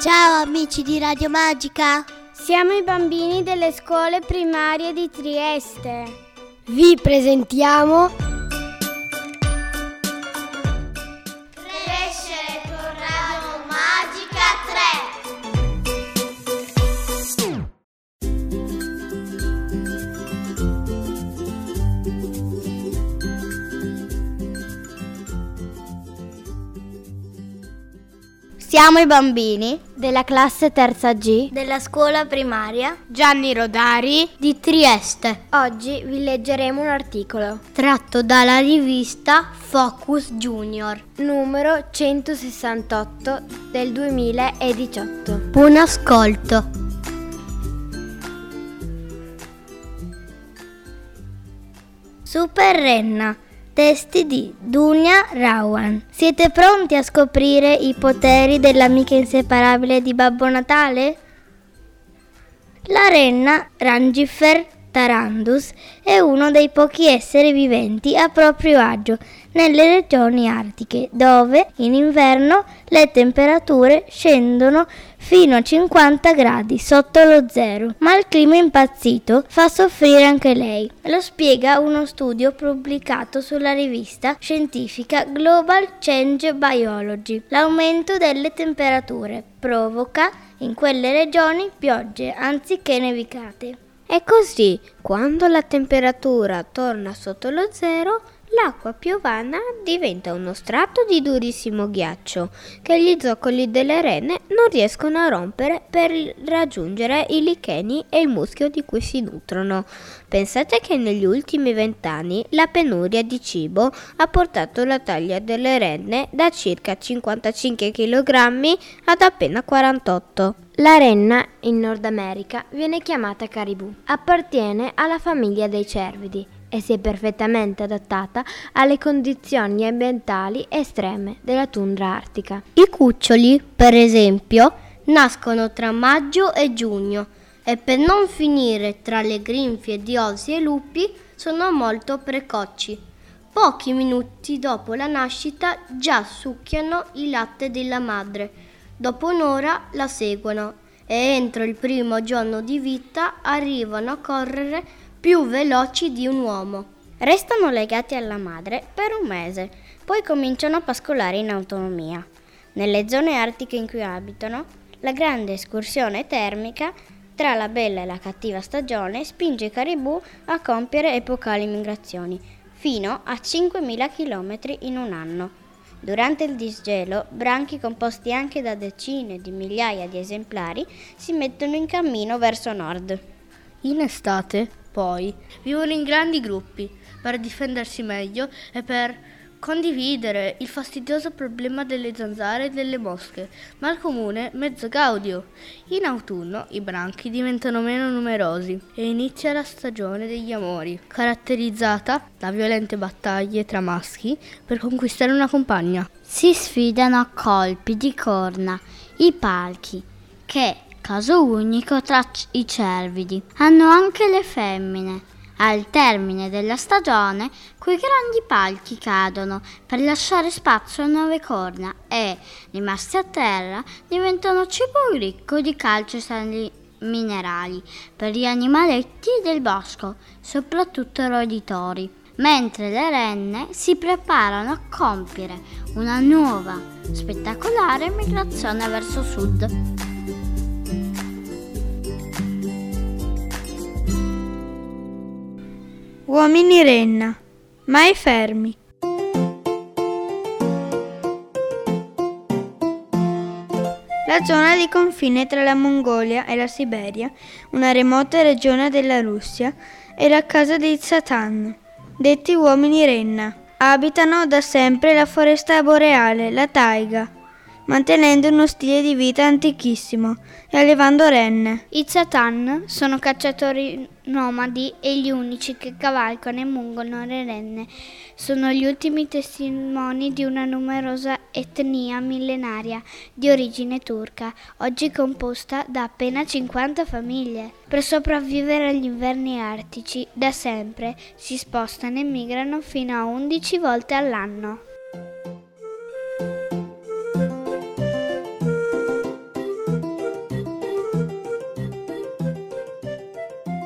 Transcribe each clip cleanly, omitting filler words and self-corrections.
Ciao amici di Radio Magica! Siamo i bambini delle scuole primarie di Trieste. Vi presentiamo Crescere con Radio Magica 3. Siamo i bambini della classe terza G della scuola primaria Gianni Rodari di Trieste. Oggi vi leggeremo un articolo tratto dalla rivista Focus Junior, numero 168 del 2018. Buon ascolto. Super Renna. Testi di Dunia Rawan. Siete pronti a scoprire i poteri dell'amica inseparabile di Babbo Natale? La renna Rangifer tarandus è uno dei pochi esseri viventi a proprio agio nelle regioni artiche, dove in inverno le temperature scendono fino a 50 gradi sotto lo zero, ma il clima impazzito fa soffrire anche lei. Lo spiega uno studio pubblicato sulla rivista scientifica Global Change Biology. L'aumento delle temperature provoca in quelle regioni piogge anziché nevicate. E così, quando la temperatura torna sotto lo zero, l'acqua piovana diventa uno strato di durissimo ghiaccio che gli zoccoli delle renne non riescono a rompere per raggiungere i licheni e il muschio di cui si nutrono. Pensate che negli ultimi 20 anni la penuria di cibo ha portato la taglia delle renne da circa 55 kg ad appena 48. La renna in Nord America viene chiamata caribou. Appartiene alla famiglia dei cervidi e si è perfettamente adattata alle condizioni ambientali estreme della tundra artica. I cuccioli, per esempio, nascono tra maggio e giugno e per non finire tra le grinfie di orsi e lupi sono molto precoci. Pochi minuti dopo la nascita già succhiano il latte della madre. Dopo un'ora la seguono e entro il primo giorno di vita arrivano a correre più veloci di un uomo. Restano legati alla madre per un mese, poi cominciano a pascolare in autonomia. Nelle zone artiche in cui abitano, la grande escursione termica tra la bella e la cattiva stagione spinge i caribou a compiere epocali migrazioni, fino a 5.000 km in un anno. Durante il disgelo, branchi composti anche da decine di migliaia di esemplari si mettono in cammino verso nord. In estate, poi, vivono in grandi gruppi per difendersi meglio e per condividere il fastidioso problema delle zanzare e delle mosche, ma il comune mezzo gaudio. In autunno i branchi diventano meno numerosi e inizia la stagione degli amori, caratterizzata da violente battaglie tra maschi per conquistare una compagna. Si sfidano a colpi di corna i palchi, che, caso unico tra i cervidi, hanno anche le femmine. Al termine della stagione, quei grandi palchi cadono per lasciare spazio a nuove corna e, rimasti a terra, diventano cibo ricco di calcio e sali minerali per gli animaletti del bosco, soprattutto i roditori, mentre le renne si preparano a compiere una nuova, spettacolare migrazione verso sud. Uomini renna, mai fermi. La zona di confine tra la Mongolia e la Siberia, una remota regione della Russia, è la casa dei Zatan, detti uomini renna. Abitano da sempre la foresta boreale, la taiga, mantenendo uno stile di vita antichissimo e allevando renne. I Zatan sono cacciatori nomadi e gli unici che cavalcano e mungono le renne. Sono gli ultimi testimoni di una numerosa etnia millenaria di origine turca, oggi composta da appena 50 famiglie. Per sopravvivere agli inverni artici, da sempre si spostano e migrano fino a 11 volte all'anno.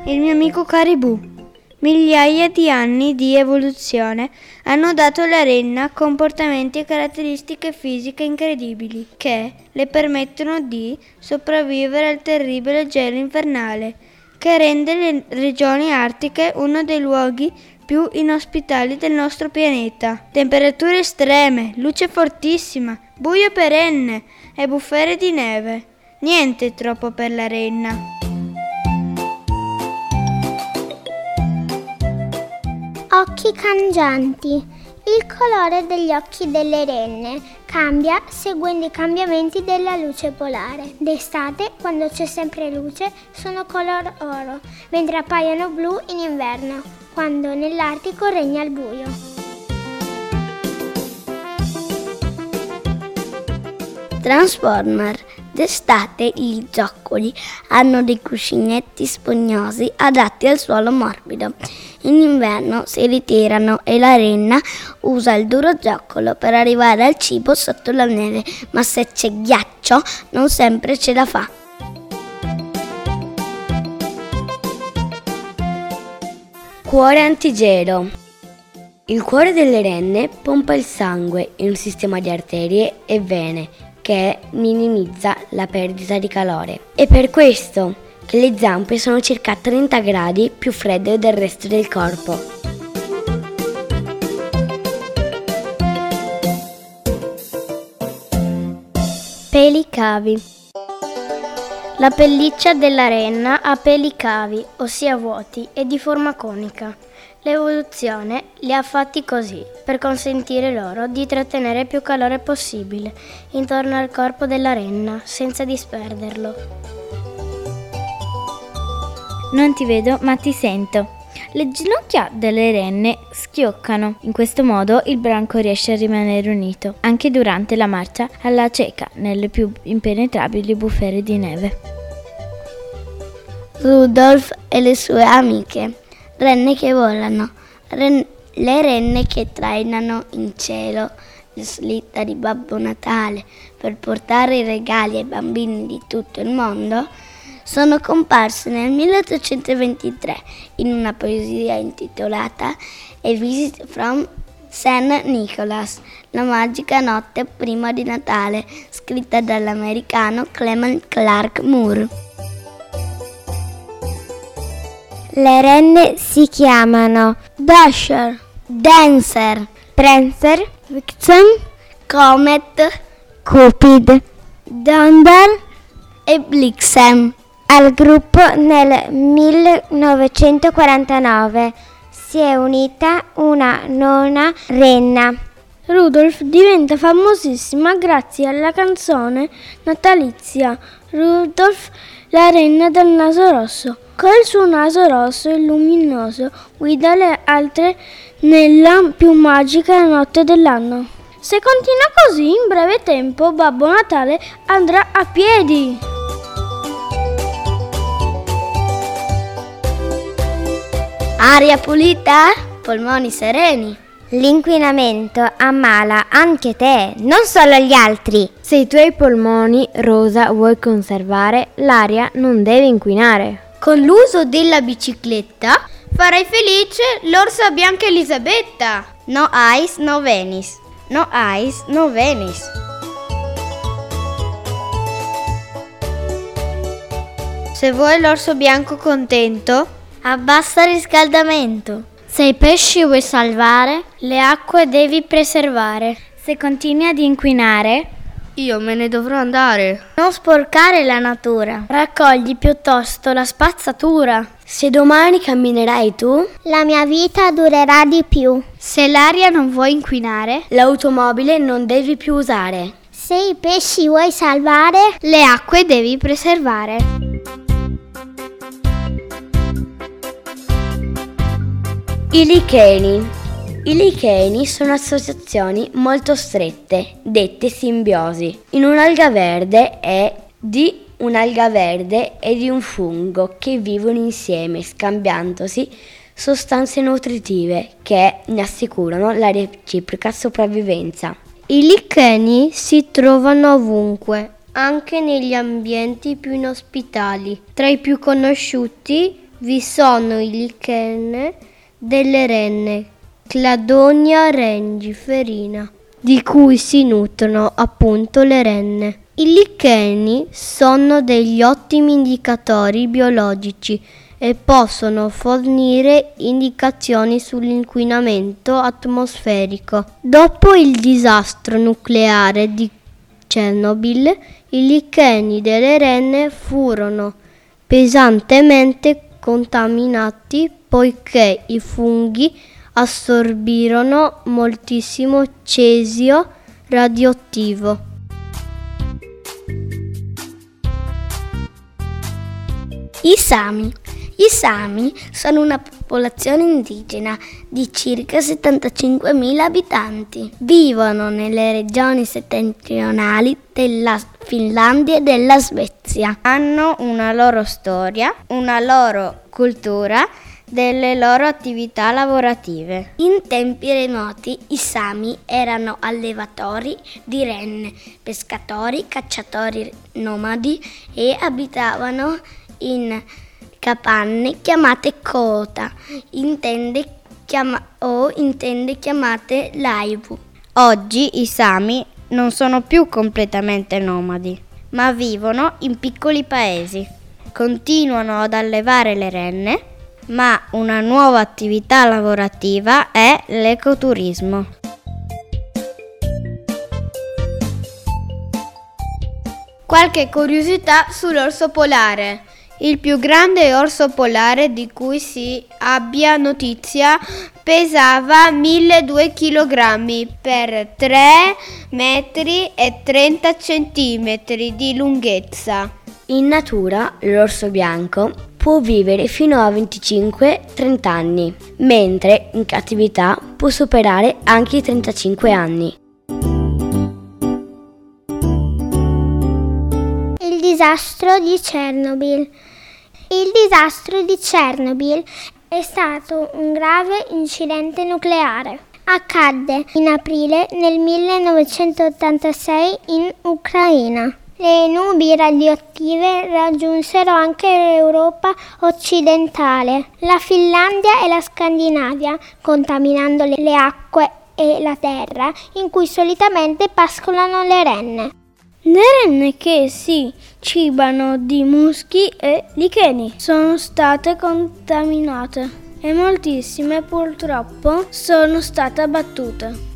il mio amico caribù. Migliaia di anni di evoluzione hanno dato alla renna comportamenti e caratteristiche fisiche incredibili che le permettono di sopravvivere al terribile gelo invernale che rende le regioni artiche uno dei luoghi più inospitali del nostro pianeta. Temperature estreme, luce fortissima, buio perenne e bufere di neve. Niente troppo per la renna. Occhi cangianti. Il colore degli occhi delle renne cambia seguendo i cambiamenti della luce polare. D'estate, quando c'è sempre luce, sono color oro, mentre appaiono blu in inverno, quando nell'Artico regna il buio. Transformer. D'estate gli zoccoli hanno dei cuscinetti spugnosi adatti al suolo morbido. In inverno si ritirano e la renna usa il duro zoccolo per arrivare al cibo sotto la neve, ma se c'è ghiaccio non sempre ce la fa. Cuore antigelo. Il cuore delle renne pompa il sangue in un sistema di arterie e vene che minimizza la perdita di calore. È per questo che le zampe sono circa 30 gradi più fredde del resto del corpo. Peli cavi. La pelliccia della renna ha peli cavi, ossia vuoti, e di forma conica. L'evoluzione li ha fatti così, per consentire loro di trattenere più calore possibile intorno al corpo della renna, senza disperderlo. Non ti vedo, ma ti sento. Le ginocchia delle renne schioccano. In questo modo il branco riesce a rimanere unito, anche durante la marcia alla cieca, nelle più impenetrabili bufere di neve. Rudolf e le sue amiche. Renne che volano. Le renne che trainano in cielo la slitta di Babbo Natale per portare i regali ai bambini di tutto il mondo sono comparse nel 1823 in una poesia intitolata A Visit from St. Nicholas, la magica notte prima di Natale, scritta dall'americano Clement Clark Moore. Le renne si chiamano Dasher, Dancer, Prancer, Vixen, Comet, Cupid, Dumble e Blixen. Al gruppo nel 1949 si è unita una nona renna. Rudolf diventa famosissima grazie alla canzone natalizia Rudolf, la renna dal naso rosso. Con il suo naso rosso e luminoso guida le altre nella più magica notte dell'anno. Se continua così, in breve tempo Babbo Natale andrà a piedi. Aria pulita, polmoni sereni. L'inquinamento ammala anche te, non solo gli altri. Se i tuoi polmoni, Rosa, vuoi conservare, l'aria non deve inquinare. Con l'uso della bicicletta farai felice l'orsa bianca Elisabetta. No ice, no Venice. No ice, no Venice. Se vuoi l'orso bianco contento, abbassa il riscaldamento. Se i pesci vuoi salvare, le acque devi preservare. se continui ad inquinare, io me ne dovrò andare. Non sporcare la natura. Raccogli piuttosto la spazzatura. Se domani camminerai tu, la mia vita durerà di più. Se l'aria non vuoi inquinare, l'automobile non devi più usare. Se i pesci vuoi salvare, le acque devi preservare. I licheni. I licheni sono associazioni molto strette, dette simbiosi. In un'alga verde è di un'alga verde e di un fungo che vivono insieme, scambiandosi sostanze nutritive che ne assicurano la reciproca sopravvivenza. I licheni si trovano ovunque, anche negli ambienti più inospitali. Tra i più conosciuti vi sono i licheni delle renne, Cladonia rengiferina, di cui si nutrono appunto le renne. I licheni sono degli ottimi indicatori biologici e possono fornire indicazioni sull'inquinamento atmosferico. Dopo il disastro nucleare di Chernobyl, i licheni delle renne furono pesantemente contaminati poiché i funghi assorbirono moltissimo cesio radioattivo. I Sami sono una popolazione indigena di circa 75.000 abitanti. Vivono nelle regioni settentrionali della Finlandia e della Svezia. Hanno una loro storia, una loro cultura, delle loro attività lavorative. In tempi remoti i Sami erano allevatori di renne, pescatori, cacciatori nomadi e abitavano in capanne chiamate koota, intende chiamate laivu. Oggi i Sami non sono più completamente nomadi, ma vivono in piccoli paesi. Continuano ad allevare le renne, ma una nuova attività lavorativa è l'ecoturismo. Qualche curiosità sull'orso polare. Il più grande orso polare di cui si abbia notizia pesava 1.200 kg per 3 metri e 30 centimetri di lunghezza. In natura l'orso bianco può vivere fino a 25-30 anni, mentre in cattività può superare anche i 35 anni. Il disastro di Chernobyl. Il disastro di Chernobyl è stato un grave incidente nucleare. Accadde in aprile nel 1986 in Ucraina. Le nubi radioattive raggiunsero anche l'Europa occidentale, la Finlandia e la Scandinavia, contaminando le acque e la terra in cui solitamente pascolano le renne. Le renne che si cibano di muschi e licheni sono state contaminate e moltissime purtroppo sono state abbattute.